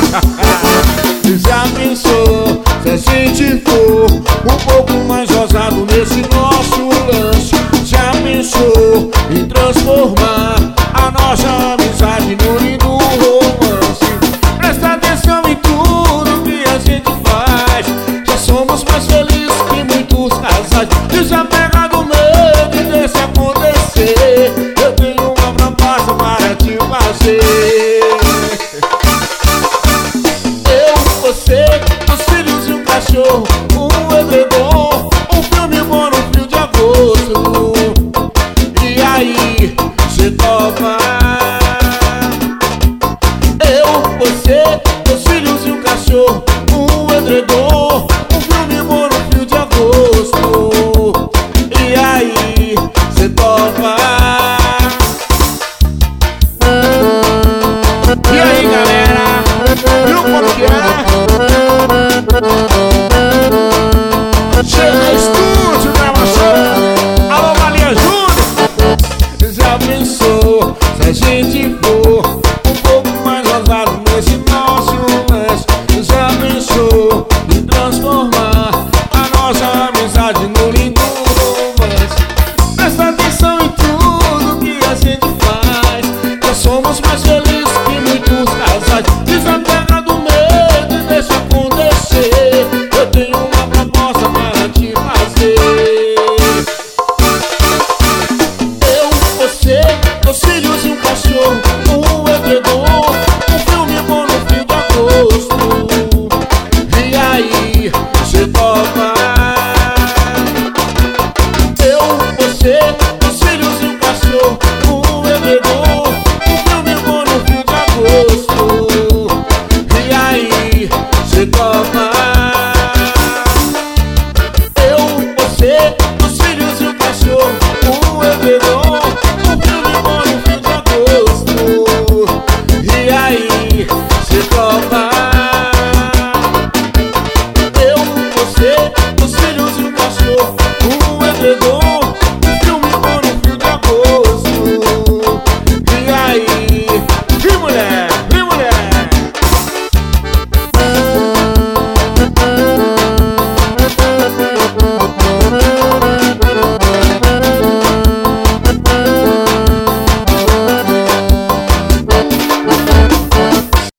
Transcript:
Já pensou se a gente for um pouco mais ousado nesse nosso lance? Já pensou em transformar a nossa amizade num lindo romance? Presta atenção em tudo que a gente faz, já somos mais felizes que muitos casais. Desapega do medo e deixa acontecer, eu tenho uma proposta para te fazer. Você, os filhos e um cachorro, um edredom, um filme bom no frio de agosto. E aí, cê topa? Eu, você, os filhos e um cachorro,